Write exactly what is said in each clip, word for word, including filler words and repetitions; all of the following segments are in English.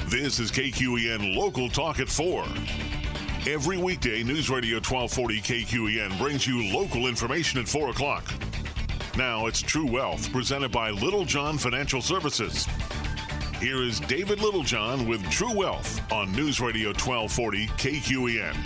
This is K Q E N Local Talk at four. Every weekday, News Radio twelve forty K Q E N brings you local information at four o'clock. Now it's True Wealth, presented by Littlejohn Financial Services. Here is David Littlejohn with True Wealth on News Radio twelve forty K Q E N.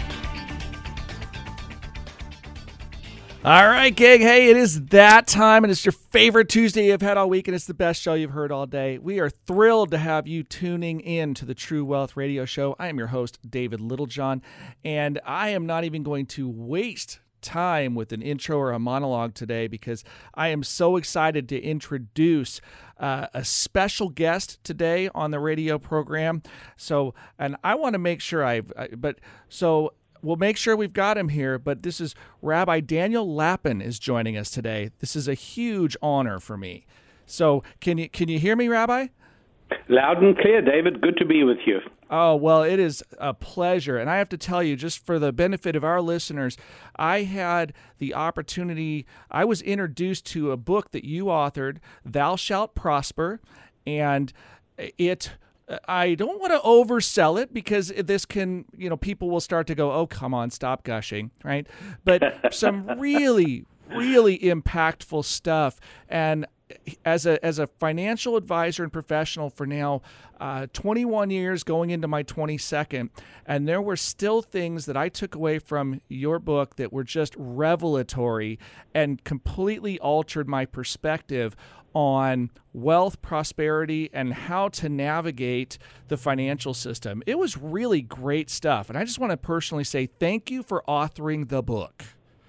All right, gang. Hey, it is that time, and it's your favorite Tuesday you've had all week, and it's the best show you've heard all day. We are thrilled to have you tuning in to the True Wealth Radio Show. I am your host, David Littlejohn, and I am not even going to waste time with an intro or a monologue today because I am so excited to introduce uh, a special guest today on the radio program. So, and I want to make sure I've, I, but so. We'll make sure we've got him here, but this is Rabbi Daniel Lapin is joining us today. This is a huge honor for me. So can you can you hear me, Rabbi? Loud and clear, David. Good to be with you. Oh, well, it is a pleasure. And I have to tell you, just for the benefit of our listeners, I had the opportunity, I was introduced to a book that you authored, Thou Shalt Prosper, and it I don't want to oversell it because this can, you know, people will start to go, oh, come on, stop gushing, right? But some really, really impactful stuff. And as a as a financial advisor and professional for now uh, twenty-one years, going into my twenty-second, and there were still things that I took away from your book that were just revelatory and completely altered my perspective on wealth, prosperity, and how to navigate the financial system. It was really great stuff, and I just want to personally say thank you for authoring the book.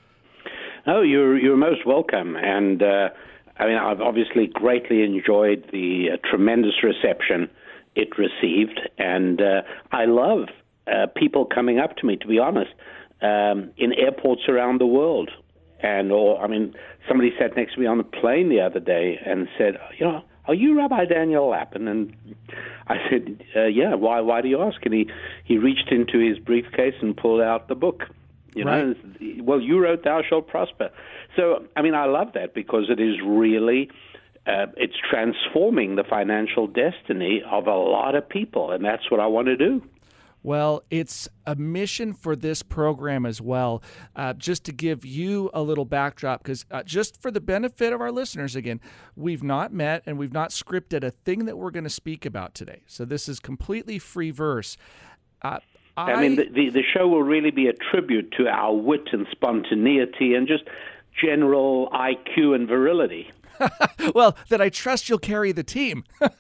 Oh, you're you're most welcome, and uh, I mean, I've obviously greatly enjoyed the uh, tremendous reception it received, and uh, I love uh, people coming up to me, to be honest, um, in airports around the world. And, or, I mean, somebody sat next to me on a plane the other day and said, you know, are you Rabbi Daniel Lapin? And I said, uh, yeah, why Why do you ask? And he, he reached into his briefcase and pulled out the book. You know, right. Well, you wrote Thou Shalt Prosper. So, I mean, I love that because it is really, uh, it's transforming the financial destiny of a lot of people, and that's what I want to do. Well, it's a mission for this program as well. Uh, just to give you a little backdrop, because uh, just for the benefit of our listeners, again, we've not met and we've not scripted a thing that we're going to speak about today. So this is completely free verse. Uh, I, I mean, the, the, the show will really be a tribute to our wit and spontaneity and just general I Q and virility. Well, then I trust you'll carry the team.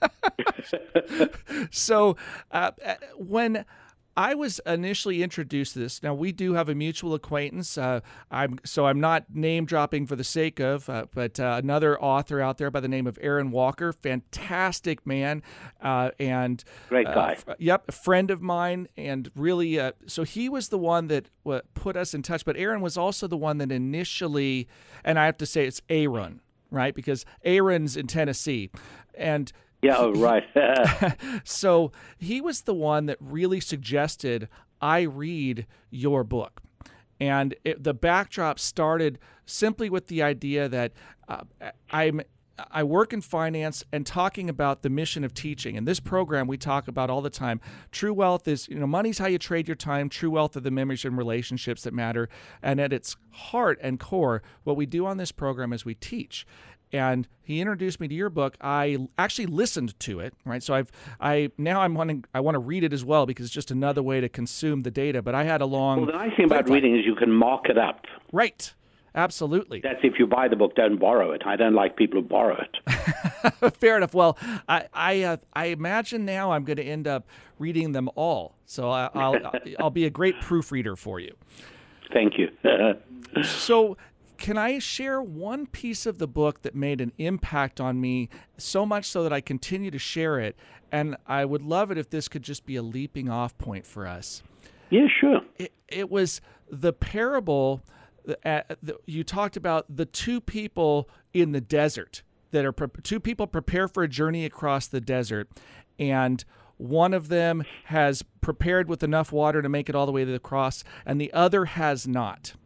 So uh, when I was initially introduced to this. Now, we do have a mutual acquaintance, uh, I'm so I'm not name-dropping for the sake of, uh, but uh, another author out there by the name of Aaron Walker, fantastic man, uh, and great guy. Uh, f- yep, a friend of mine, and really, uh, so he was the one that uh, put us in touch, but Aaron was also the one that initially, and I have to say it's Aaron, right, because Aaron's in Tennessee, and Yeah, oh, right. So he was the one that really suggested I read your book. And it, the backdrop started simply with the idea that uh, I'm I work in finance and talking about the mission of teaching. In this program, we talk about all the time, true wealth is, you know, money's how you trade your time. True wealth are the memories and relationships that matter. And at its heart and core, what we do on this program is we teach. And he introduced me to your book. I actually listened to it, right? So I've, I now I'm wanting, I want to read it as well because it's just another way to consume the data. But I had a long. Well, the nice thing about reading is you can mark it up. Right. Absolutely. That's if you buy the book, don't borrow it. I don't like people who borrow it. Fair enough. Well, I I, uh, I imagine now I'm going to end up reading them all. So I, I'll I'll be a great proofreader for you. Thank you. So. Can I share one piece of the book that made an impact on me so much so that I continue to share it? And I would love it if this could just be a leaping off point for us. Yeah, sure. It, it was the parable, uh, the, you talked about the two people in the desert that are, two people prepare for a journey across the desert, and one of them has prepared with enough water to make it all the way to the cross, and the other has not.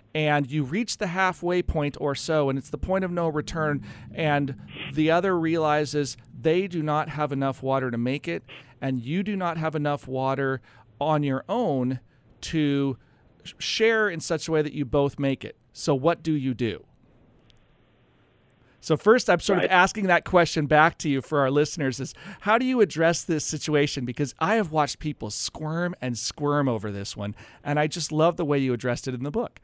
and you reach the halfway point or so, and it's the point of no return, and the other realizes they do not have enough water to make it, and you do not have enough water on your own to share in such a way that you both make it. So what do you do? So first, I'm sort right. of asking that question back to you for our listeners is, how do you address this situation? Because I have watched people squirm and squirm over this one, and I just love the way you addressed it in the book.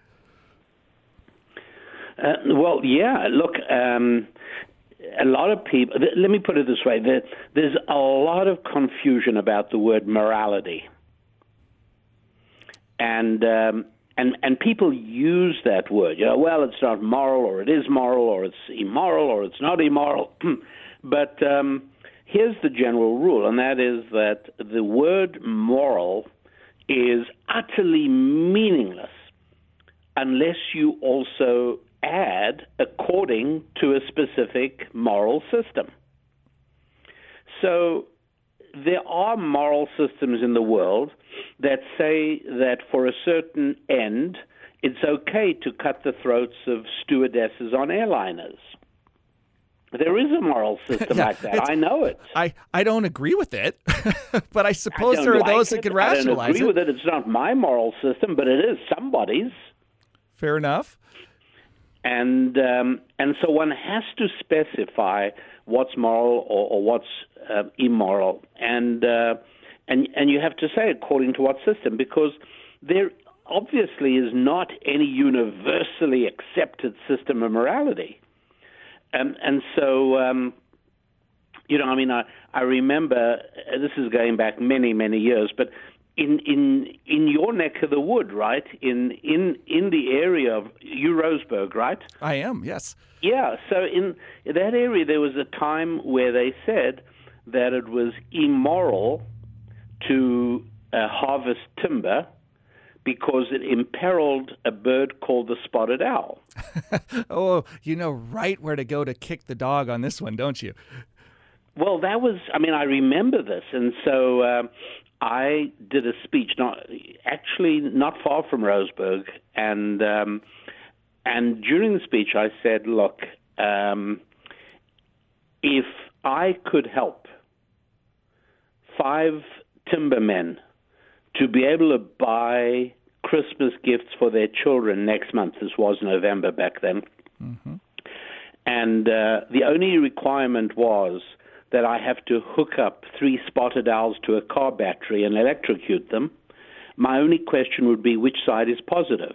Uh, well, yeah, look, um, a lot of people, th- let me put it this way, there, there's a lot of confusion about the word morality. And um, and and people use that word. You know, well, it's not moral, or it is moral, or it's immoral, or it's not immoral. But um, here's the general rule, and that is that the word moral is utterly meaningless unless you also add according to a specific moral system. So there are moral systems in the world that say that for a certain end, it's okay to cut the throats of stewardesses on airliners. There is a moral system yeah, like that. I know it. I, I don't agree with it, but I suppose I there are like those it. that can I rationalize don't agree it. with it. It's not my moral system, but it is somebody's. Fair enough. And um, and so one has to specify what's moral or, or what's uh, immoral, and uh, and and you have to say according to what system, because there obviously is not any universally accepted system of morality, and and so um, you know, I mean, I I remember uh, this is going back many many years, but. In, in in your neck of the wood, right? In in in the area of you Roseburg, right? I am, yes. Yeah. So in that area, there was a time where they said that it was immoral to uh, harvest timber because it imperiled a bird called the spotted owl. Oh, you know right where to go to kick the dog on this one, don't you? Well, that was. I mean, I remember this, and so. Um, I did a speech, not actually not far from Roseburg, and um, and during the speech I said, "Look, um, if I could help five timbermen to be able to buy Christmas gifts for their children next month," this was November back then, mm-hmm. and uh, the only requirement was that I have to hook up three spotted owls to a car battery and electrocute them, my only question would be which side is positive.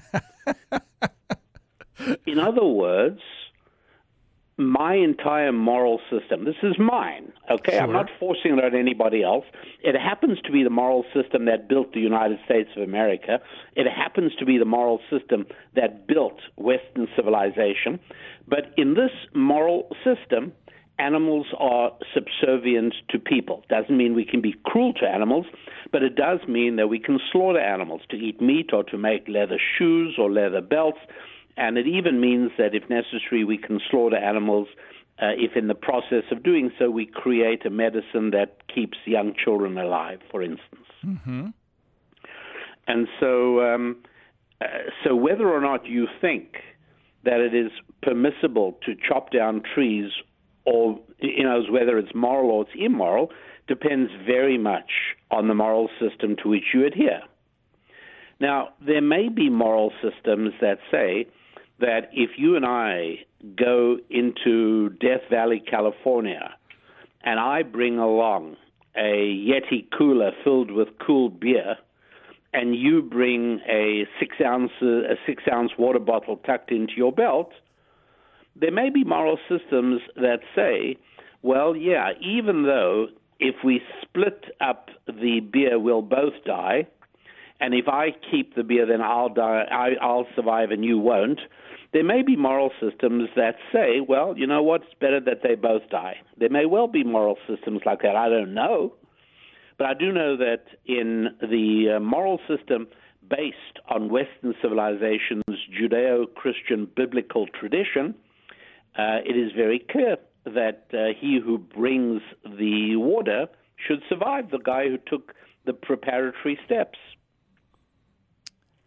In other words, my entire moral system, this is mine, okay? Sure. I'm not forcing it on anybody else. It happens to be the moral system that built the United States of America. It happens to be the moral system that built Western civilization. But in this moral system, animals are subservient to people. Doesn't mean we can be cruel to animals, but it does mean that we can slaughter animals to eat meat or to make leather shoes or leather belts. And it even means that if necessary, we can slaughter animals uh, if in the process of doing so we create a medicine that keeps young children alive, for instance. Mm-hmm. And so, um, uh, so whether or not you think that it is permissible to chop down trees, or, you know, whether it's moral or it's immoral, depends very much on the moral system to which you adhere. Now, there may be moral systems that say that if you and I go into Death Valley, California, and I bring along a Yeti cooler filled with cooled beer, and you bring a six ounce a six ounce water bottle tucked into your belt, there may be moral systems that say, well, yeah, even though if we split up the beer, we'll both die, and if I keep the beer, then I'll die, I, I'll survive and you won't. There may be moral systems that say, well, you know what, it's better that they both die. There may well be moral systems like that. I don't know. But I do know that in the uh, moral system based on Western civilization's Judeo-Christian biblical tradition, uh, it is very clear that uh, he who brings the water should survive the guy who took the preparatory steps.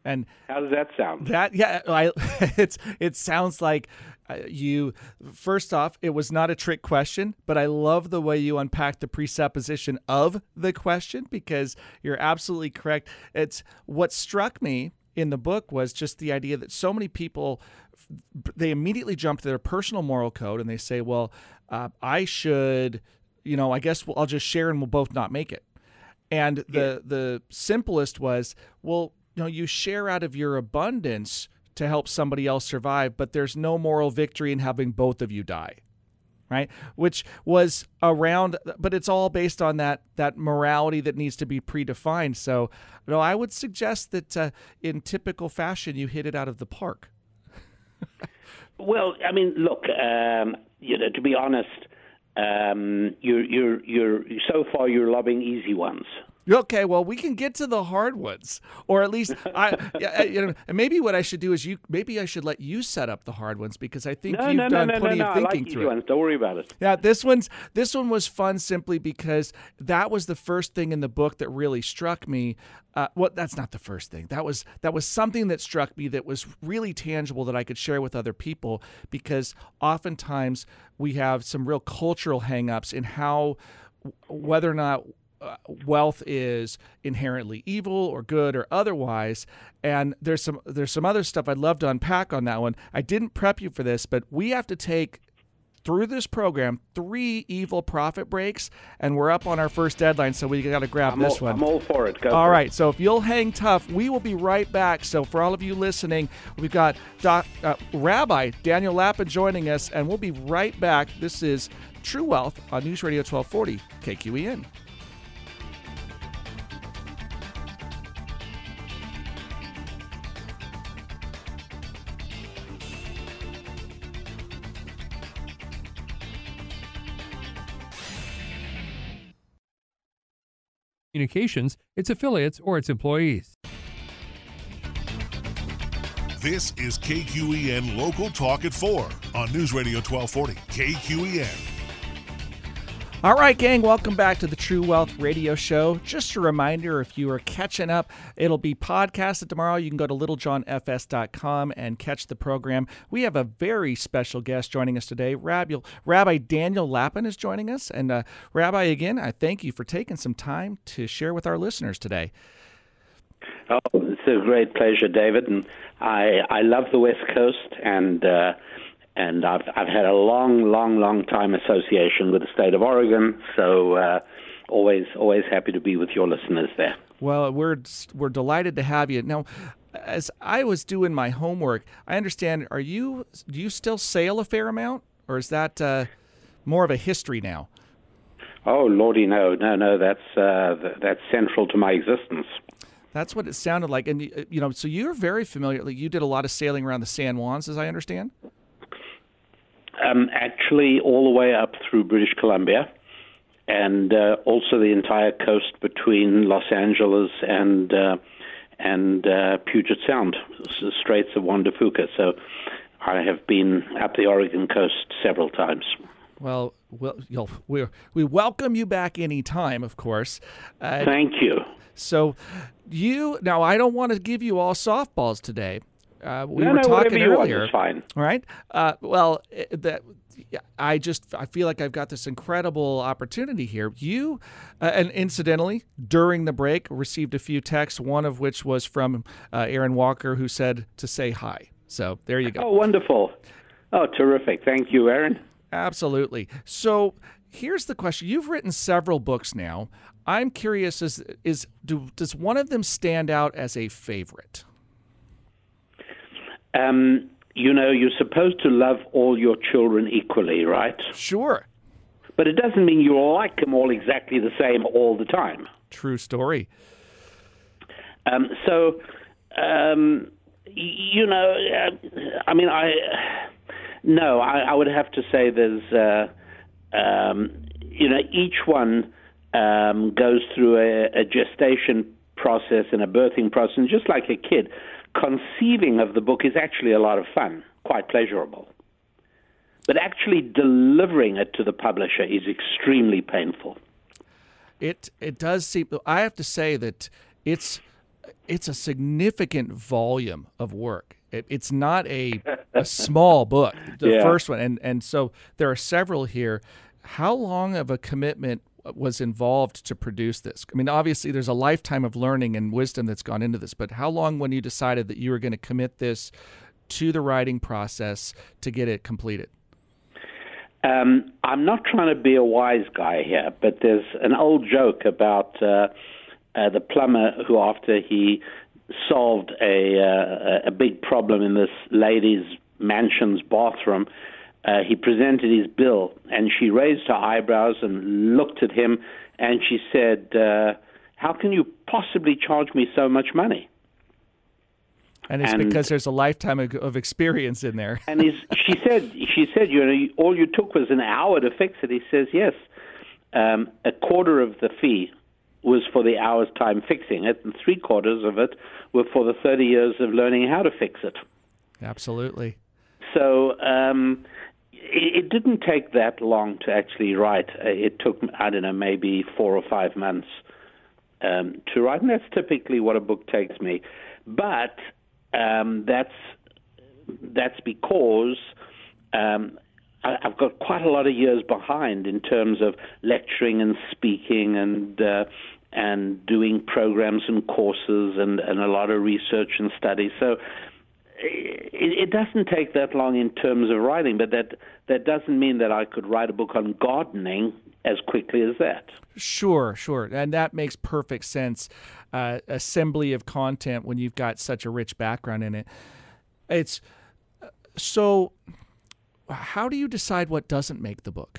And how does that sound? That yeah, I, it's it sounds like uh, you. First off, it was not a trick question, but I love the way you unpack the presupposition of the question because you're absolutely correct. It's what struck me in the book was just the idea that so many people, they immediately jump to their personal moral code and they say, well, uh, I should, you know, I guess I'll just share and we'll both not make it. And the yeah. the simplest was, well, you know, you share out of your abundance to help somebody else survive, but there's no moral victory in having both of you die, right? Which was around, but it's all based on that that morality that needs to be predefined. So, you know, I would suggest that uh, in typical fashion, you hit it out of the park. Well, I mean, look, um, you know, to be honest, um, you're you're you're so far you're lobbing easy ones. Okay, well, we can get to the hard ones, or at least I. You know, and maybe what I should do is you. Maybe I should let you set up the hard ones because I think no, you've no, done no, no, plenty no, no. of thinking I like through easy it. Ones. Don't worry about it. Yeah, this one's this one was fun simply because that was the first thing in the book that really struck me. Uh, well, that's not the first thing. That was that was something that struck me that was really tangible that I could share with other people because oftentimes we have some real cultural hang-ups in how whether or not Uh, wealth is inherently evil or good or otherwise, and there's some there's some other stuff I'd love to unpack on that one. I didn't prep you for this, but we have to take through this program three evil profit breaks, and we're up on our first deadline, so we got to grab I'm this all, one. I'm all for it. Go all for right, it. so if you'll hang tough, we will be right back. So for all of you listening, we've got Doc, uh, Rabbi Daniel Lapin joining us, and we'll be right back. This is True Wealth on News Radio twelve forty K Q E N. Communications, its affiliates, or its employees. This is K Q E N Local Talk at four on News Radio twelve forty K Q E N. All right, gang, welcome back to the True Wealth Radio Show. Just a reminder, if you are catching up, it'll be podcasted tomorrow. You can go to little john f s dot com and catch the program. We have a very special guest joining us today. Rabbi, Rabbi Daniel Lapin is joining us. And uh, Rabbi, again, I thank you for taking some time to share with our listeners today. Oh, it's a great pleasure, David. And I I love the West Coast, and uh, and I've I've had a long, long, long time association with the state of Oregon. So uh, always always happy to be with your listeners there. Well, we're we're delighted to have you. Now, as I was doing my homework, I understand. Are you do you still sail a fair amount, or is that uh, more of a history now? Oh, Lordy, no, no, no. That's uh, th- that's central to my existence. That's what it sounded like. And, you know, so you're very familiar. Like you did a lot of sailing around the San Juans, as I understand? Um, actually, all the way up through British Columbia, and uh, also the entire coast between Los Angeles and uh, and uh, Puget Sound, the Straits of Juan de Fuca. So I have been up the Oregon coast several times. Well, well you'll, we we welcome you back anytime, of course. Uh, Thank you. So you now, I don't want to give you all softballs today. Uh, we no, were no, talking you earlier. Want is fine. All right. Uh, well, that I just I feel like I've got this incredible opportunity here. You, uh, and incidentally, during the break, received a few texts. One of which was from uh, Aaron Walker, who said to say hi. So there you go. Oh, wonderful. Oh, terrific. Thank you, Aaron. Absolutely. So here's the question. You've written several books now. I'm curious, is, is do, does one of them stand out as a favorite? Um, you know, you're supposed to love all your children equally, right? Sure. But it doesn't mean you like them all exactly the same all the time. True story. Um, so, um, you know, uh, I mean, I no, I, I would have to say there's, uh, um, you know, each one um, goes through a, a gestation process and a birthing process, and just like a kid, conceiving of the book is actually a lot of fun, quite pleasurable. But actually delivering it to the publisher is extremely painful. It it does seem. I have to say that it's it's a significant volume of work. It, it's not a a small book, the yeah. first one, and and so there are several here. How long of a commitment was involved to produce this? I mean, obviously, there's a lifetime of learning and wisdom that's gone into this, but how long when you decided that you were going to commit this to the writing process to get it completed? Um, I'm not trying to be a wise guy here, but there's an old joke about uh, uh, the plumber who, after he solved a, uh, a big problem in this lady's mansion's bathroom, uh, he presented his bill, and she raised her eyebrows and looked at him, and she said, uh, how can you possibly charge me so much money? And it's and, because there's a lifetime of, of experience in there. and he's, she said, she said, you know, all you took was an hour to fix it. He says, yes, um, a quarter of the fee was for the hour's time fixing it, and three quarters of it were for the thirty years of learning how to fix it. Absolutely. So um, it, it didn't take that long to actually write. It took, I don't know, maybe four or five months um, to write, and that's typically what a book takes me. But Um, that's that's because um, I, I've got quite a lot of years behind in terms of lecturing and speaking and uh, and doing programs and courses and, and a lot of research and study. So it, it doesn't take that long in terms of writing, but that that doesn't mean that I could write a book on gardening as quickly as that. Sure, sure. And that makes perfect sense. Uh, assembly of content when you've got such a rich background in it. It's so how do you decide what doesn't make the book?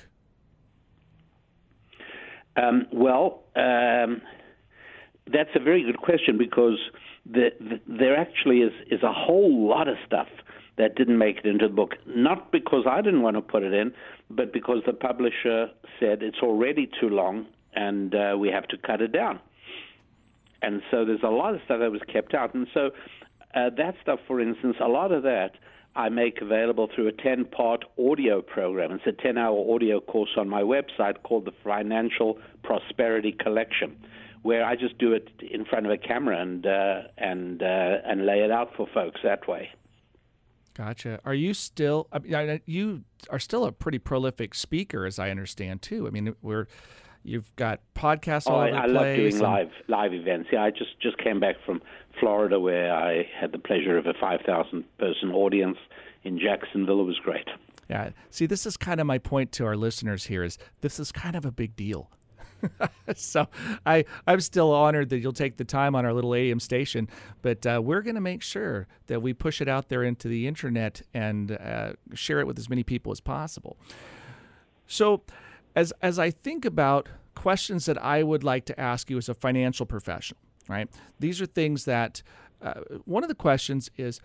Um, well, um, that's a very good question because the, the, there actually is, is a whole lot of stuff that didn't make it into the book. Not because I didn't want to put it in, but because the publisher said it's already too long and uh, we have to cut it down. And so there's a lot of stuff that was kept out. And so uh, that stuff, for instance, a lot of that I make available through a ten-part audio program. It's a ten-hour audio course on my website called the Financial Prosperity Collection, where I just do it in front of a camera and uh, and uh, and lay it out for folks that way. Gotcha. Are you still? I mean, you are still a pretty prolific speaker, as I understand, too. I mean, we're you've got podcasts all oh, over the I, I place. love doing and... live live events. Yeah, I just, just came back from Florida, where I had the pleasure of a five thousand person audience in Jacksonville. It was great. Yeah. See, this is kind of my point to our listeners here is this is kind of a big deal. So I, I'm still honored that you'll take the time on our little A M station, but uh, we're going to make sure that we push it out there into the internet and uh, share it with as many people as possible. So as as I think about questions that I would like to ask you as a financial professional, right? These are things that, uh, one of the questions is,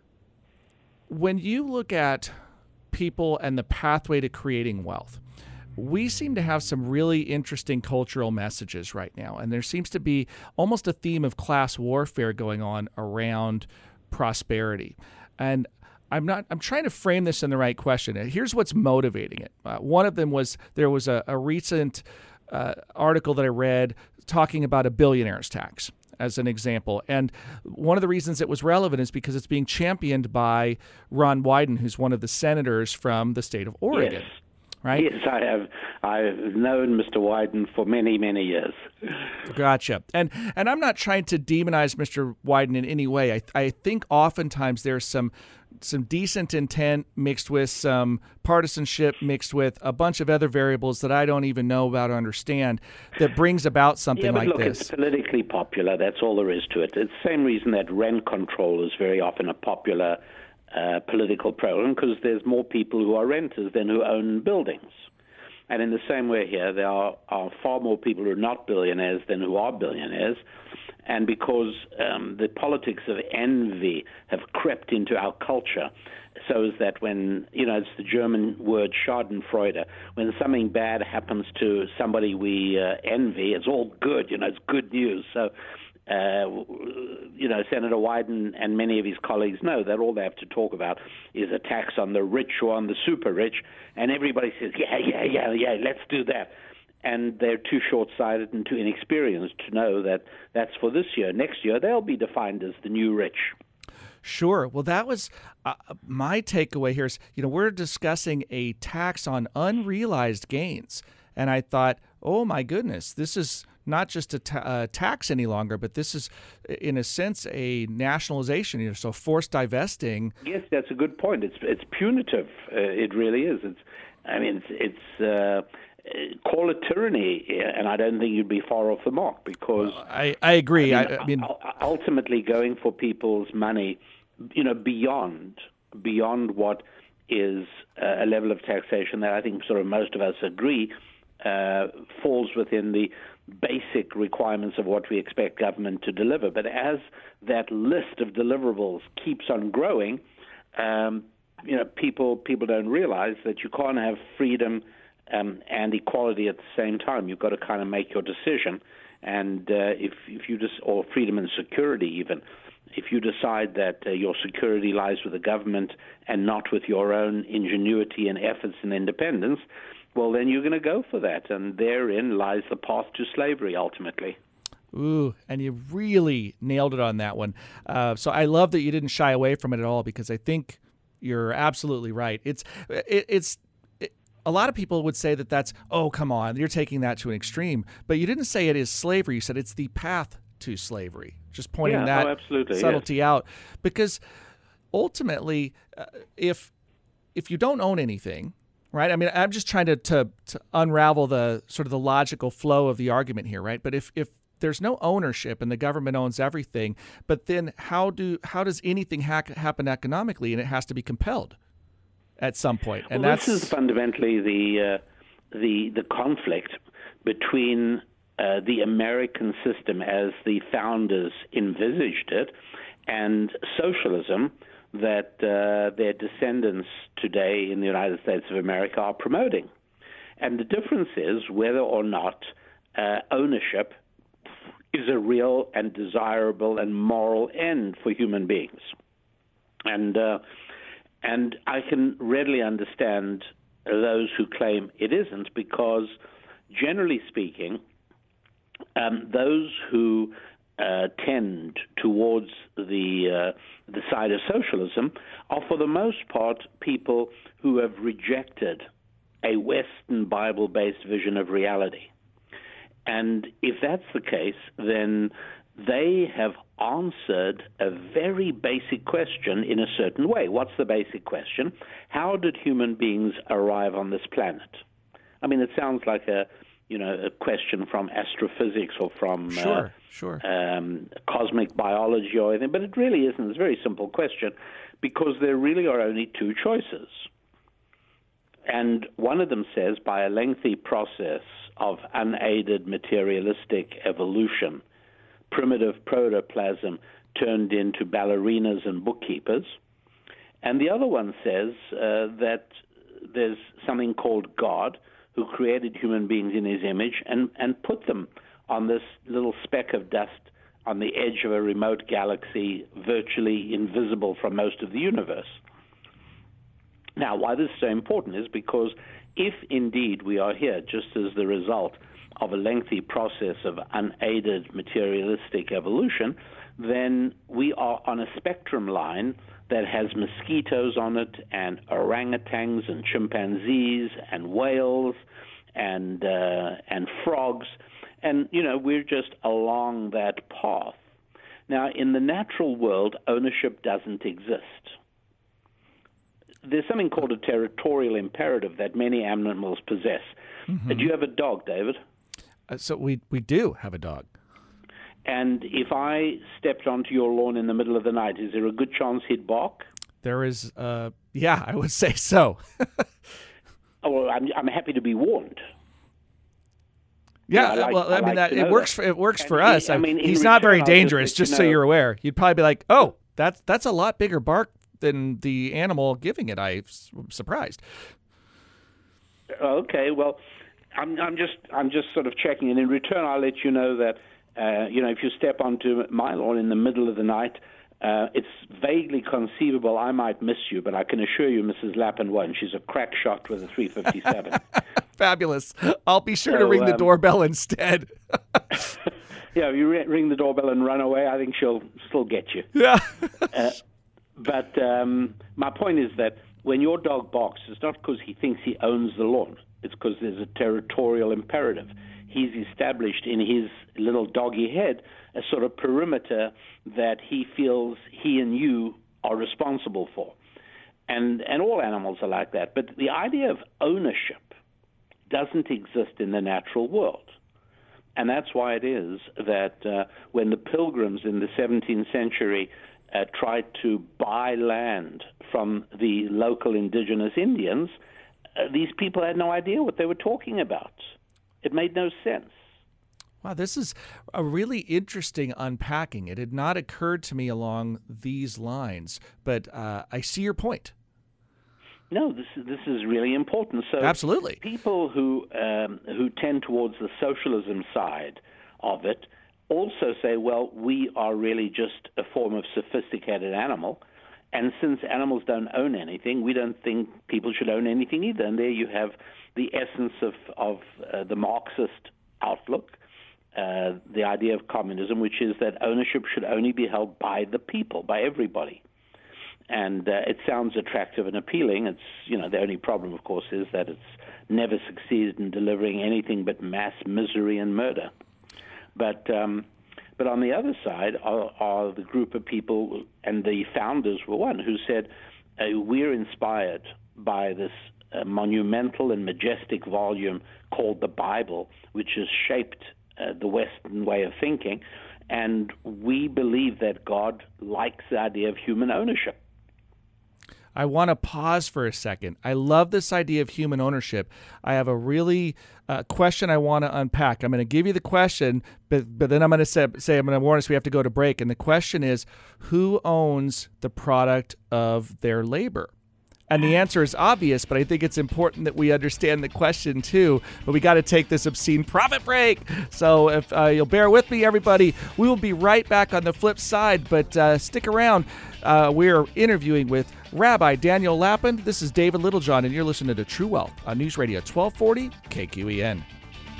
when you look at people and the pathway to creating wealth, we seem to have some really interesting cultural messages right now, and there seems to be almost a theme of class warfare going on around prosperity. And I'm not. I'm trying to frame this in the right question. Here's what's motivating it. Uh, one of them was there was a, a recent uh, article that I read talking about a billionaire's tax as an example. And one of the reasons it was relevant is because it's being championed by Ron Wyden, who's one of the senators from the state of Oregon. Yes. Right? Yes, I have. I've known Mister Wyden for many, many years. Gotcha. And and I'm not trying to demonize Mister Wyden in any way. I I think oftentimes there's some some decent intent mixed with some partisanship mixed with a bunch of other variables that I don't even know about or understand that brings about something yeah, but like look, this. It's politically popular. That's all there is to it. It's the same reason that rent control is very often a popular Uh, political program, because there's more people who are renters than who own buildings. And in the same way here, there are, are far more people who are not billionaires than who are billionaires. And because um, the politics of envy have crept into our culture, so is that when, you know, it's the German word Schadenfreude, when something bad happens to somebody we uh, envy, it's all good, you know, it's good news. So Uh, you know, Senator Wyden and many of his colleagues know that all they have to talk about is a tax on the rich or on the super rich, and everybody says, yeah, yeah, yeah, yeah, let's do that. and they're too short-sighted and too inexperienced to know that that's for this year. Next year, they'll be defined as the new rich. Sure. Well, that was uh, my takeaway here is, you know, we're discussing a tax on unrealized gains. And I thought, oh, my goodness, this is not just a ta- uh, tax any longer, but this is, in a sense, a nationalization, you know, so forced divesting. Yes, that's a good point. It's it's punitive. Uh, it really is. It's, I mean, it's, it's uh, call it tyranny, and I don't think you'd be far off the mark because well, I, I agree. I mean, I, I mean, ultimately going for people's money, you know, beyond beyond what is a level of taxation that I think sort of most of us agree uh, falls within the basic requirements of what we expect government to deliver. But as that list of deliverables keeps on growing, um, you know, people people don't realize that you can't have freedom um, and equality at the same time. You've got to kind of make your decision, and uh, if if you just or freedom and security even. If you decide that uh, your security lies with the government and not with your own ingenuity and efforts and independence, well, then you're going to go for that. And therein lies the path to slavery, ultimately. Ooh, and you really nailed it on that one. Uh, so I love that you didn't shy away from it at all, because I think you're absolutely right. It's it, it's it, a lot of people would say that that's, oh, come on, you're taking that to an extreme. But you didn't say it is slavery. You said it's the path to slavery. Just pointing yeah, that oh, absolutely, subtlety yes. out, because ultimately, uh, if if you don't own anything, right? I mean, I'm just trying to, to to unravel the sort of the logical flow of the argument here, right? But if if there's no ownership and the government owns everything, but then how do how does anything ha- happen economically? And it has to be compelled at some point. And well, that's this is fundamentally the uh, the the conflict between Uh, the American system as the founders envisaged it, and socialism that uh, their descendants today in the United States of America are promoting. And the difference is whether or not uh, ownership is a real and desirable and moral end for human beings. And uh, and I can readily understand those who claim it isn't, because generally speaking, Um, those who uh, tend towards the uh, the side of socialism are, for the most part, people who have rejected a Western Bible-based vision of reality. And if that's the case, then they have answered a very basic question in a certain way. What's the basic question? How did human beings arrive on this planet? I mean, it sounds like a you know, a question from astrophysics or from sure, uh, sure. Um, cosmic biology or anything, but it really isn't. It's a very simple question, because there really are only two choices. And one of them says, by a lengthy process of unaided materialistic evolution, primitive protoplasm turned into ballerinas and bookkeepers. And the other one says uh, that there's something called God, who created human beings in his image and, and put them on this little speck of dust on the edge of a remote galaxy, virtually invisible from most of the universe. Now, why this is so important is because if indeed we are here just as the result of a lengthy process of unaided materialistic evolution, then we are on a spectrum line that has mosquitoes on it, and orangutans and chimpanzees and whales and uh, and frogs, and you know we're just along that path. Now, in the natural world, ownership doesn't exist. There's something called a territorial imperative that many animals possess. Mm-hmm. Do you have a dog, David? Uh, so we we do have a dog. And if I stepped onto your lawn in the middle of the night, is there a good chance he'd bark? There is, uh, yeah, I would say so. oh, well, I'm, I'm happy to be warned. Yeah, yeah I like, well, I, I mean, like that, it works. that. For, it works and for he, us. I mean, he's return, not very I'll dangerous. Just, just you so know, you're aware, you'd probably be like, "Oh, that's that's a lot bigger bark than the animal giving it." I'm surprised. Okay, well, I'm, I'm just I'm just sort of checking, and in return, I'll let you know that. Uh, you know, if you step onto my lawn in the middle of the night, uh, it's vaguely conceivable I might miss you, but I can assure you Missus Lappin won't. She's a crack shot with a three fifty-seven. Fabulous. I'll be sure So, to ring the um, doorbell instead. Yeah, if you ri- ring the doorbell and run away, I think she'll still get you. Yeah. uh, but um, my point is that when your dog barks, it's not because he thinks he owns the lawn. It's because there's a territorial imperative. He's established in his little doggy head a sort of perimeter that he feels he and you are responsible for. And and all animals are like that. But the idea of ownership doesn't exist in the natural world. And that's why it is that uh, when the pilgrims in the seventeenth century uh, tried to buy land from the local indigenous Indians, uh, these people had no idea what they were talking about. It made no sense. Wow, this is a really interesting unpacking. It had not occurred to me along these lines, but uh, I see your point. No, this is, this is really important. So Absolutely. people who um, who tend towards the socialism side of it also say, well, we are really just a form of sophisticated animal, and since animals don't own anything, we don't think people should own anything either. And there you have the essence of, of uh, the Marxist outlook, uh, the idea of communism, which is that ownership should only be held by the people, by everybody. And uh, it sounds attractive and appealing. It's, you know, the only problem, of course, is that it's never succeeded in delivering anything but mass misery and murder. But um, but on the other side are, are the group of people, and the founders were one, who said, uh, we're inspired by this uh, monumental and majestic volume called the Bible, which has shaped uh, the Western way of thinking, and we believe that God likes the idea of human ownership. I want to pause for a second. I love this idea of human ownership. I have a really uh, question I want to unpack. I'm going to give you the question, but, but then I'm going to say, say, I'm going to warn us we have to go to break. And the question is, who owns the product of their labor? And the answer is obvious, but I think it's important that we understand the question too. But we got to take this obscene profit break. So if uh, you'll bear with me, everybody, we will be right back on the flip side. But uh, stick around. Uh, we're interviewing with Rabbi Daniel Lapin. This is David Littlejohn, and you're listening to True Wealth on News Radio twelve forty K Q E N.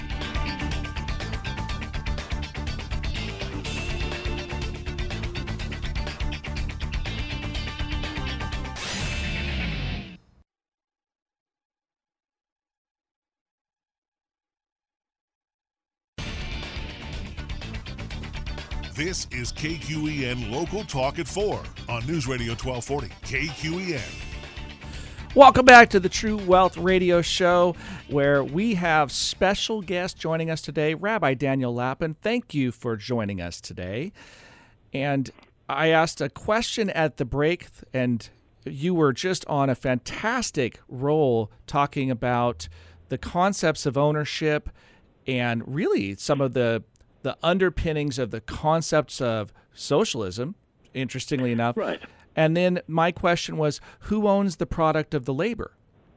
This is K Q E N Local Talk at four on News Radio twelve forty K Q E N. Welcome back to the True Wealth Radio Show, where we have special guest joining us today, Rabbi Daniel Lapin. Thank you for joining us today. And I asked a question at the break, and you were just on a fantastic roll talking about the concepts of ownership and really some of the the underpinnings of the concepts of socialism, interestingly enough. Right. And then my question was, who owns the product of the labor?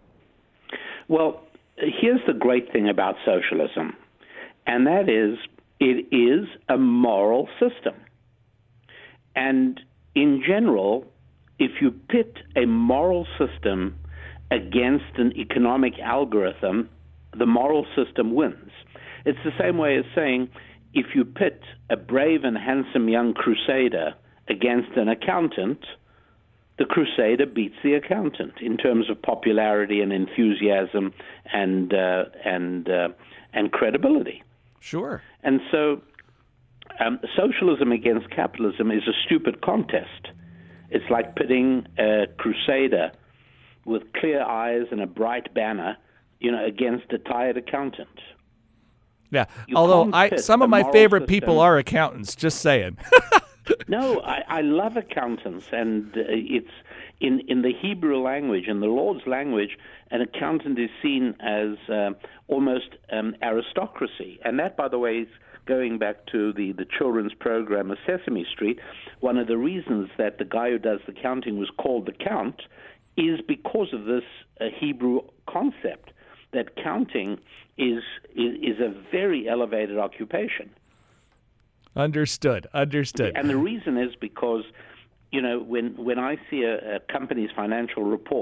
Well, here's the great thing about socialism, and that is it is a moral system. And in general, if you pit a moral system against an economic algorithm, the moral system wins. It's the same way as saying, if you pit a brave and handsome young crusader against an accountant, the crusader beats the accountant in terms of popularity and enthusiasm and uh, and uh, and credibility. Sure. And so um, socialism against capitalism is a stupid contest. It's like pitting a crusader with clear eyes and a bright banner, you know, against a tired accountant. Yeah, You although can't I, pit some the of my moral favorite system- people are accountants, just saying. No, I, I love accountants, and uh, it's in, in the Hebrew language, in the Lord's language, an accountant is seen as uh, almost um, aristocracy. And that, by the way, is going back to the, the children's program of Sesame Street. One of the reasons that the guy who does the counting was called the Count is because of this uh, Hebrew concept that counting is, is is a very elevated occupation. Understood. Understood. And the reason is because, you know, when when I see a, a company's financial report,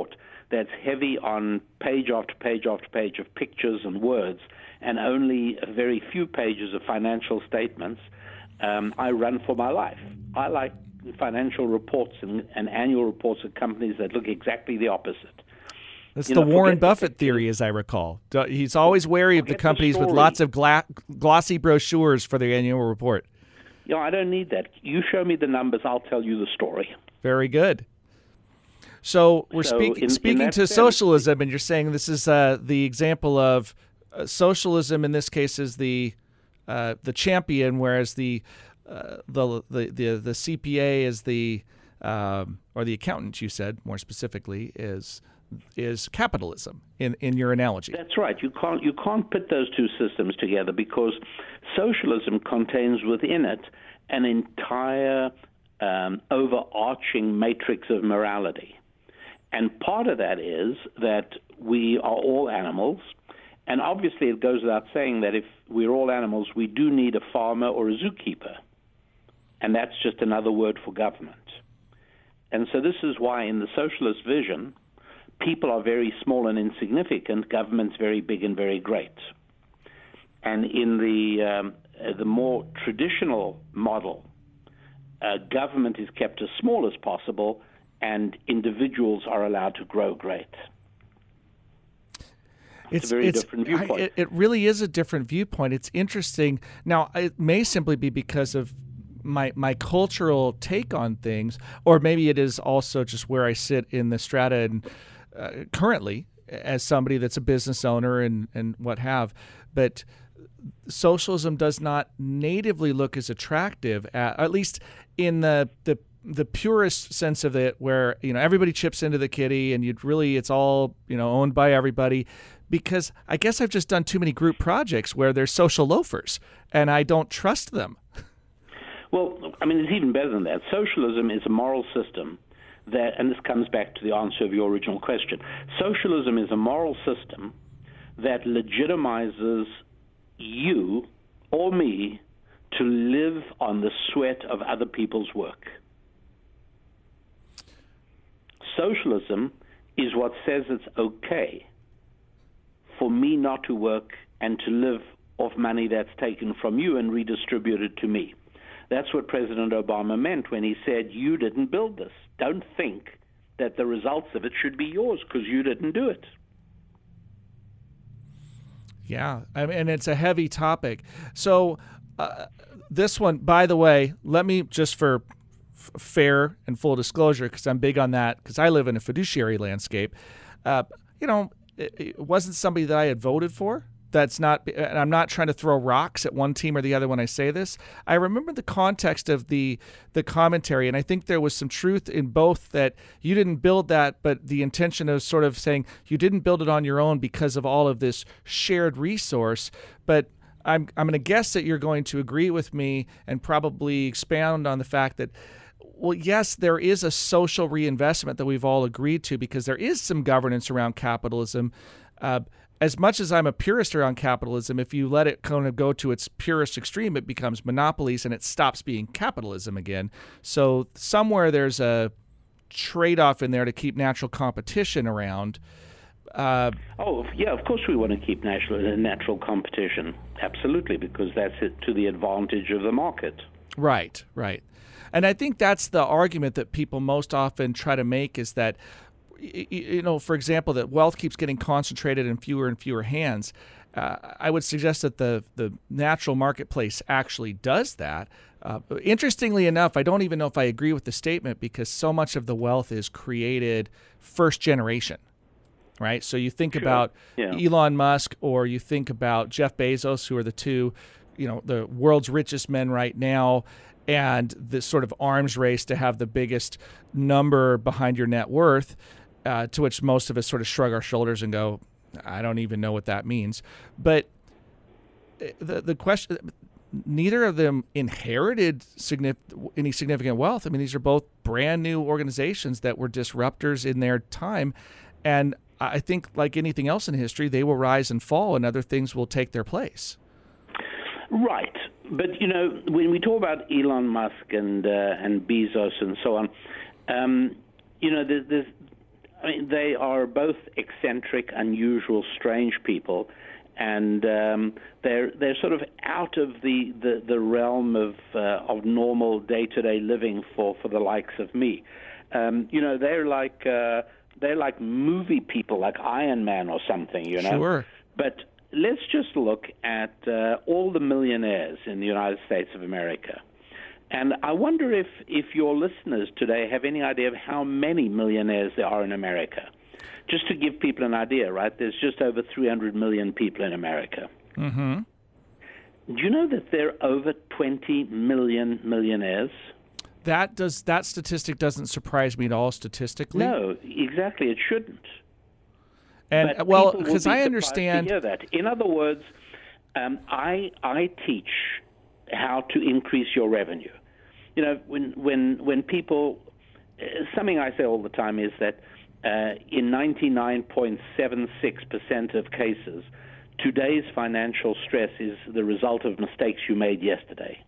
that's heavy on page after page after page of pictures and words, and only a very few pages of financial statements, um, I run for my life. I like financial reports and, and annual reports of companies that look exactly the opposite. That's You the know, Warren forget the Buffett pictures. theory, as I recall. Do- He's always wary of the Forget the companies with story. lots of gla- glossy brochures for their annual report. You know, I don't need that. You show me the numbers, I'll tell you the story. Very good. So we're So speak- in- in speaking that to sense- socialism, and you're saying this is uh, the example of uh, socialism. In this case, is the uh, the champion, whereas the uh, the, the the the C P A is the um, or the accountant. You said more specifically is is capitalism in, in your analogy. That's right. You can't you can't put those two systems together because socialism contains within it an entire um, overarching matrix of morality. And part of that is that we are all animals, and obviously it goes without saying that if we're all animals, we do need a farmer or a zookeeper, and that's just another word for government. And so this is why in the socialist vision, people are very small and insignificant, government's very big and very great. And in the, um, the more traditional model, uh, government is kept as small as possible, and individuals are allowed to grow great. It's, it's a very different viewpoint. I, it, it really is a different viewpoint. It's interesting. Now, it may simply be because of my my cultural take on things, or maybe it is also just where I sit in the strata and uh, currently as somebody that's a business owner and, and what have. But socialism does not natively look as attractive, at, at least in the the the purest sense of it, where you know everybody chips into the kitty and you'd really it's all you know owned by everybody. Because I guess I've just done too many group projects where there's social loafers and I don't trust them. Well, I mean, it's even better than that. Socialism is a moral system that, and this comes back to the answer of your original question. Socialism is a moral system that legitimizes you or me to live on the sweat of other people's work. Socialism is what says it's okay for me not to work and to live off money that's taken from you and redistributed to me. That's what President Obama meant when he said, you didn't build this. Don't think that the results of it should be yours because you didn't do it. Yeah, I mean, and it's a heavy topic. So uh, this one, by the way, let me just for f- fair and full disclosure, because I'm big on that, because I live in a fiduciary landscape, uh, you know, it, it wasn't somebody that I had voted for. That's not, and I'm not trying to throw rocks at one team or the other when I say this. I remember the context of the the commentary, and I think there was some truth in both that you didn't build that, but the intention of sort of saying you didn't build it on your own because of all of this shared resource. But I'm I'm going to guess that you're going to agree with me and probably expound on the fact that, well, yes, there is a social reinvestment that we've all agreed to because there is some governance around capitalism. Uh, As much as I'm a purist around capitalism, if you let it kind of go to its purest extreme, it becomes monopolies and it stops being capitalism again. So somewhere there's a trade-off in there to keep natural competition around. Uh, oh, yeah, of course we want to keep natural, natural competition. Absolutely, because that's it to the advantage of the market. Right, right. And I think that's the argument that people most often try to make is that, you know, for example, that wealth keeps getting concentrated in fewer and fewer hands. Uh, I would suggest that the the natural marketplace actually does that. Uh, interestingly enough, I don't even know if I agree with the statement because so much of the wealth is created first generation, right? So you think Sure. about Yeah. Elon Musk or you think about Jeff Bezos, who are the two, you know, the world's richest men right now, and this sort of arms race to have the biggest number behind your net worth. Uh, to which most of us sort of shrug our shoulders and go, I don't even know what that means. But the the question, neither of them inherited signif- any significant wealth. I mean, these are both brand new organizations that were disruptors in their time. And I think like anything else in history, they will rise and fall and other things will take their place. Right. But, you know, when we talk about Elon Musk and uh, and Bezos and so on, um, you know, there's, there's I mean, they are both eccentric, unusual, strange people, and um, they're they're sort of out of the, the, the realm of uh, of normal day-to-day living for, for the likes of me. Um, you know, they're like uh, they're like movie people, like Iron Man or something. You know, Sure. But let's just look at uh, all the millionaires in the United States of America. And I wonder if, if your listeners today have any idea of how many millionaires there are in America. Just to give people an idea, right? There's just over three hundred million people in America. Mm-hmm. Do you know that there are over twenty million millionaires? That does that statistic doesn't surprise me at all statistically. No, exactly. It shouldn't. And But well, people will because be I surprised understand. to hear that. In other words, um, I I teach how to increase your revenue. You know, when when when people, uh, something I say all the time is that uh, in ninety-nine point seven six percent of cases, today's financial stress is the result of mistakes you made yesterday.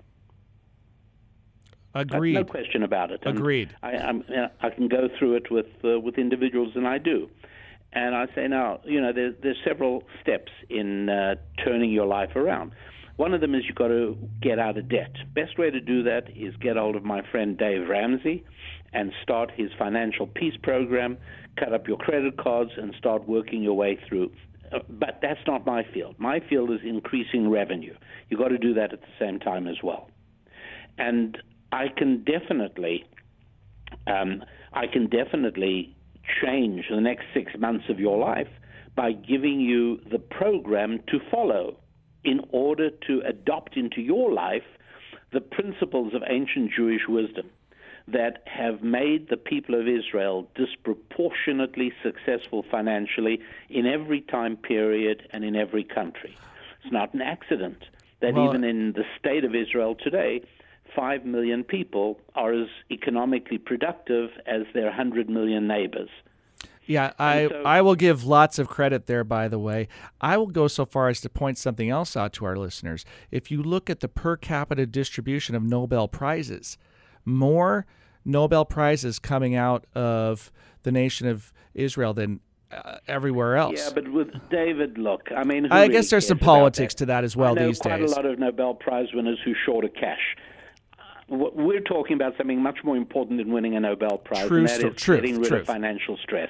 Agreed. No question about it. And Agreed. I, I'm, I can go through it with uh, with individuals, and I do. And I say now, you know, there's there's several steps in uh, turning your life around. One of them is you've got to get out of debt. Best way to do that is get hold of my friend Dave Ramsey and start his financial peace program, cut up your credit cards, and start working your way through. Uh, but that's not my field. My field is increasing revenue. You've got to do that at the same time as well. And I can definitely, um, I can definitely change the next six months of your life by giving you the program to follow in order to adopt into your life the principles of ancient Jewish wisdom that have made the people of Israel disproportionately successful financially in every time period and in every country. It's not an accident that Well, even in the state of Israel today, five million people are as economically productive as their one hundred million neighbors. Yeah, I, so- I will give lots of credit there, by the way. I will go so far as to point something else out to our listeners. If you look at the per capita distribution of Nobel Prizes, more Nobel Prizes coming out of the nation of Israel than uh, everywhere else. Yeah, but with David, look, I mean, who I really guess there's some cares about politics that? to that as well I know these quite days. a lot of Nobel Prize winners who short of cash. Uh, We're talking about something much more important than winning a Nobel Prize, True and that sto- is truth, getting rid truth. of financial stress.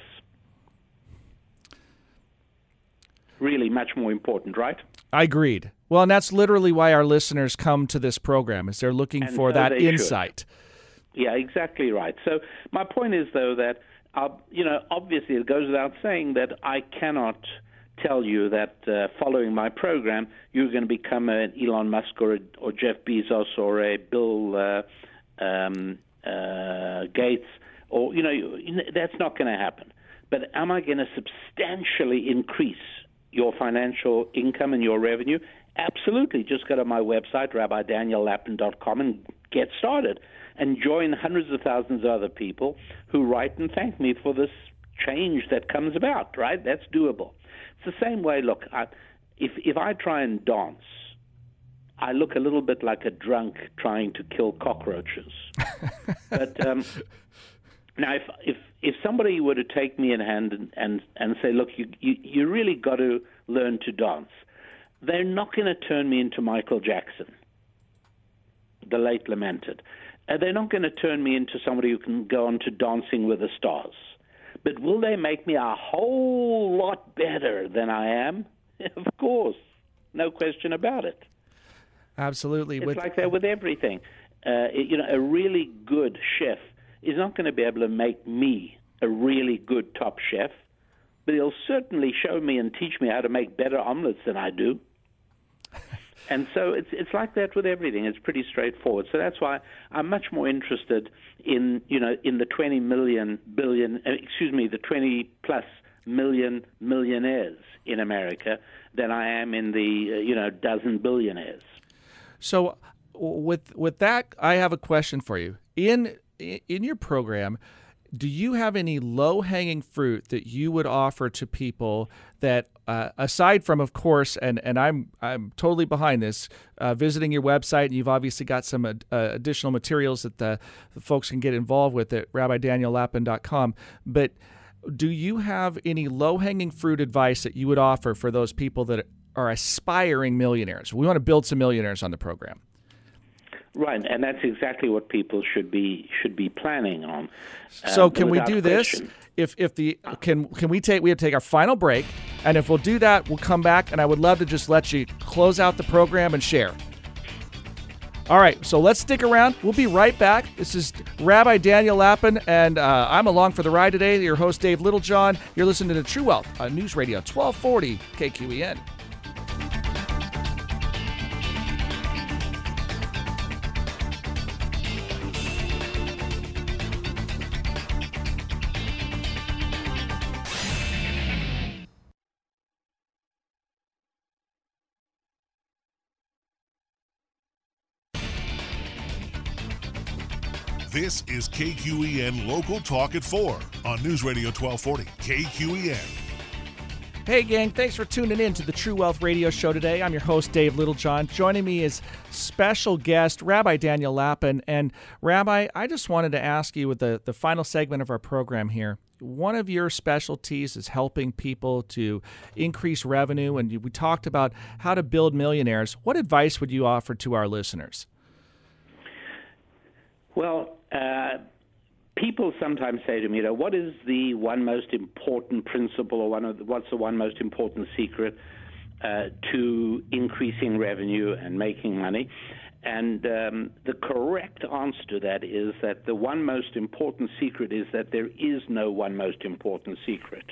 Really much more important, right? I agreed. Well, and that's literally why our listeners come to this program, is they're looking And for so that they should. insight. Yeah, exactly right. So my point is, though, that, uh, you know, obviously it goes without saying that I cannot tell you that uh, following my program, you're going to become an Elon Musk or, a, or Jeff Bezos or a Bill uh, um, uh, Gates, or, you know, you know, that's not going to happen. But am I going to substantially increase your financial income and your revenue? Absolutely. Just go to my website, rabbi daniel lapin dot com, and get started. And join hundreds of thousands of other people who write and thank me for this change that comes about, right? That's doable. It's the same way, look, I, if, if I try and dance, I look a little bit like a drunk trying to kill cockroaches. But um, now, if, if if somebody were to take me in hand and, and, and say, look, you, you, you really got to learn to dance, they're not going to turn me into Michael Jackson, the late lamented. Uh, they're not going to turn me into somebody who can go on to Dancing with the Stars. But will they make me a whole lot better than I am? Of course. No question about it. Absolutely. It's With, like that with everything. Uh, it- you know, a really good chef is not going to be able to make me a really good top chef, but he'll certainly show me and teach me how to make better omelets than I do. And so it's it's like that with everything. It's pretty straightforward. So that's why I'm much more interested in, you know, in the twenty million billion, uh, excuse me, the twenty plus million millionaires in America than I am in the, uh, you know, dozen billionaires. So with with that, I have a question for you. In in your program, do you have any low-hanging fruit that you would offer to people that, uh, aside from, of course, and, and I'm I'm totally behind this, uh, visiting your website, and you've obviously got some uh, additional materials that the, the folks can get involved with at rabbi daniel lapin dot com, but do you have any low-hanging fruit advice that you would offer for those people that are aspiring millionaires? We want to build some millionaires on the program. Right, and that's exactly what people should be should be planning on. So uh, can we do this? question. If if the can can we take we have to take our final break, and if we'll do that, we'll come back, and I would love to just let you close out the program and share. All right, so let's stick around. We'll be right back. This is Rabbi Daniel Lapin, and uh, I'm along for the ride today. Your host, Dave Littlejohn. You're listening to True Wealth on News Radio twelve forty K Q E N. This is K Q E N Local Talk at four on News Radio twelve forty K Q E N. Hey, gang, thanks for tuning in to the True Wealth Radio Show today. I'm your host, Dave Littlejohn. Joining me is special guest, Rabbi Daniel Lapin. And, Rabbi, I just wanted to ask you with the, the final segment of our program here, one of your specialties is helping people to increase revenue, and we talked about how to build millionaires. What advice would you offer to our listeners? Well, uh, people sometimes say to me, you know, what is the one most important principle, or one of the, what's the one most important secret uh, to increasing revenue and making money? And um, the correct answer to that is that the one most important secret is that there is no one most important secret.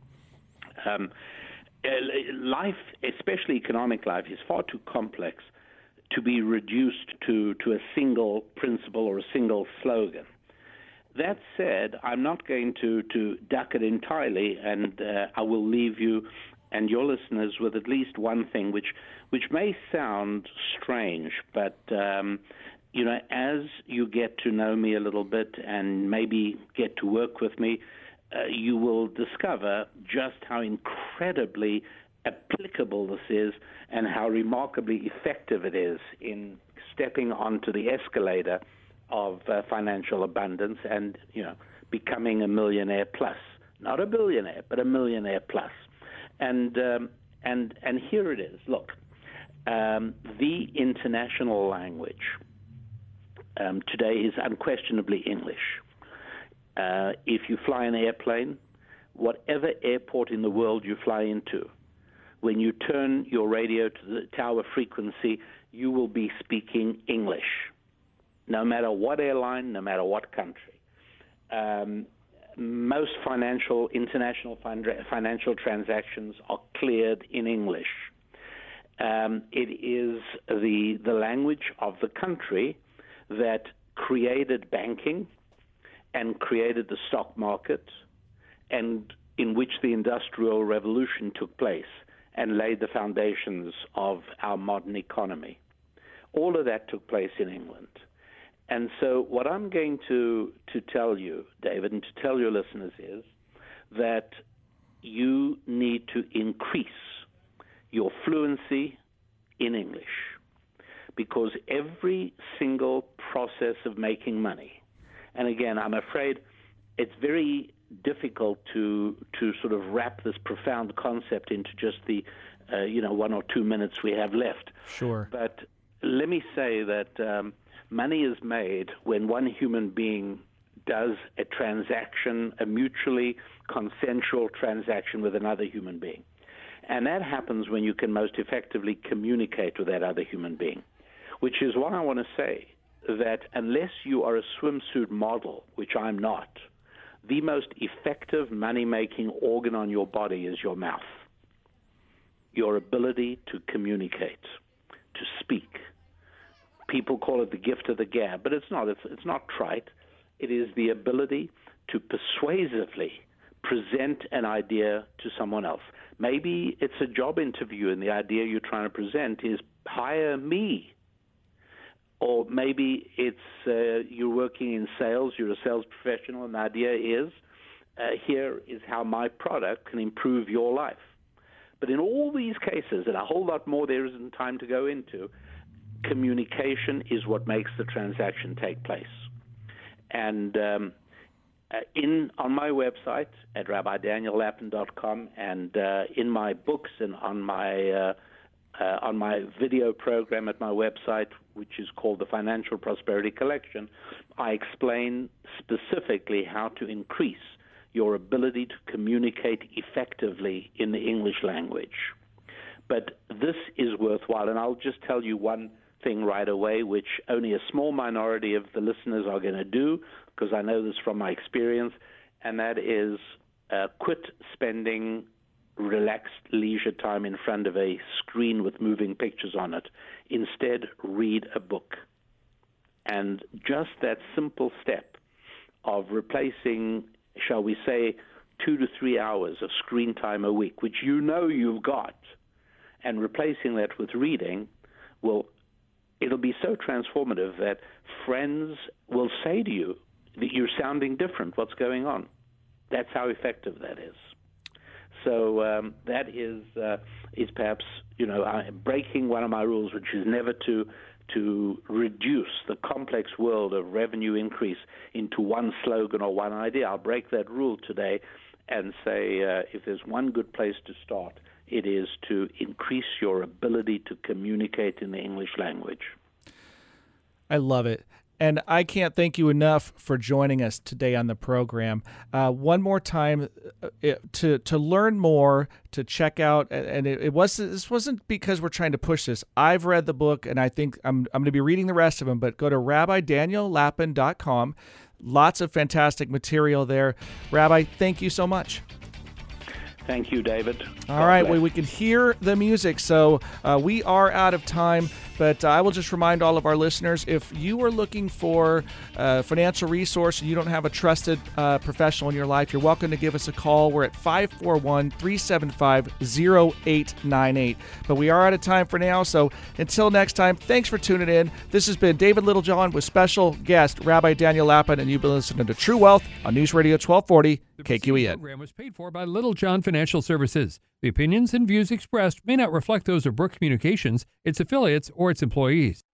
Um, life, especially economic life, is far too complex to be reduced to, to a single principle or a single slogan. That said, I'm not going to, to duck it entirely, and uh, I will leave you and your listeners with at least one thing, which which may sound strange, but um, you know, as you get to know me a little bit and maybe get to work with me, uh, you will discover just how incredibly applicable this is and how remarkably effective it is in stepping onto the escalator of uh, financial abundance and, you know, becoming a millionaire plus. Not a billionaire, but a millionaire plus. And um, and and here it is. Look, um, the international language um, today is unquestionably English. Uh, if you fly an airplane, whatever airport in the world you fly into, when you turn your radio to the tower frequency, you will be speaking English, no matter what airline, no matter what country. Um, most financial, international financial transactions are cleared in English. Um, it is the the language of the country that created banking and created the stock market, and in which the Industrial Revolution took place and laid the foundations of our modern economy. All of that took place in England. And so what I'm going to, to tell you, David, and to tell your listeners is that you need to increase your fluency in English, because every single process of making money, and again, I'm afraid it's very difficult to to sort of wrap this profound concept into just the uh, you know one or two minutes we have left. Sure. But let me say that um, money is made when one human being does a transaction, a mutually consensual transaction with another human being. And that happens when you can most effectively communicate with that other human being, which is why I want to say that unless you are a swimsuit model, which I'm not, the most effective money-making organ on your body is your mouth, your ability to communicate, to speak. People call it the gift of the gab, but it's not. It's, it's not trite. It is the ability to persuasively present an idea to someone else. Maybe it's a job interview and the idea you're trying to present is hire me. Or maybe it's uh, you're working in sales, you're a sales professional, and the idea is uh, here is how my product can improve your life. But in all these cases, and a whole lot more there isn't time to go into, communication is what makes the transaction take place. And um, uh, in on my website at rabbi daniel lappin dot com, and uh, in my books and on my uh, uh, on my video program at my website, which is called the Financial Prosperity Collection, I explain specifically how to increase your ability to communicate effectively in the English language. But this is worthwhile, and I'll just tell you one thing right away, which only a small minority of the listeners are going to do, because I know this from my experience, and that is uh, quit spending relaxed leisure time in front of a screen with moving pictures on it. Instead, read a book. And just that simple step of replacing, shall we say, two to three hours of screen time a week, which you know you've got, and replacing that with reading, will it'll be so transformative that friends will say to you that you're sounding different. What's going on? That's how effective that is. So um, that is uh, is perhaps, you know, I, breaking one of my rules, which is never to to reduce the complex world of revenue increase into one slogan or one idea. I'll break that rule today and say uh, if there's one good place to start, it is to increase your ability to communicate in the English language. I love it. And I can't thank you enough for joining us today on the program. Uh, one more time, uh, it, to to learn more, to check out, and it, it was this wasn't because we're trying to push this. I've read the book, and I think I'm I'm going to be reading the rest of them. But go to rabbi daniel lappin dot com. Lots of fantastic material there. Rabbi, thank you so much. Thank you, David. All right, well, we can hear the music, so uh, we are out of time, but uh, I will just remind all of our listeners, if you are looking for a financial resource and you don't have a trusted uh, professional in your life, you're welcome to give us a call. We're at five four one, three seven five, zero eight nine eight. But we are out of time for now, so until next time, thanks for tuning in. This has been David Littlejohn with special guest Rabbi Daniel Lappin, and you've been listening to True Wealth on News Radio twelve forty K Q E N. The program was paid for by Littlejohn Financial Services. The opinions and views expressed may not reflect those of Brooke Communications, its affiliates, or its employees.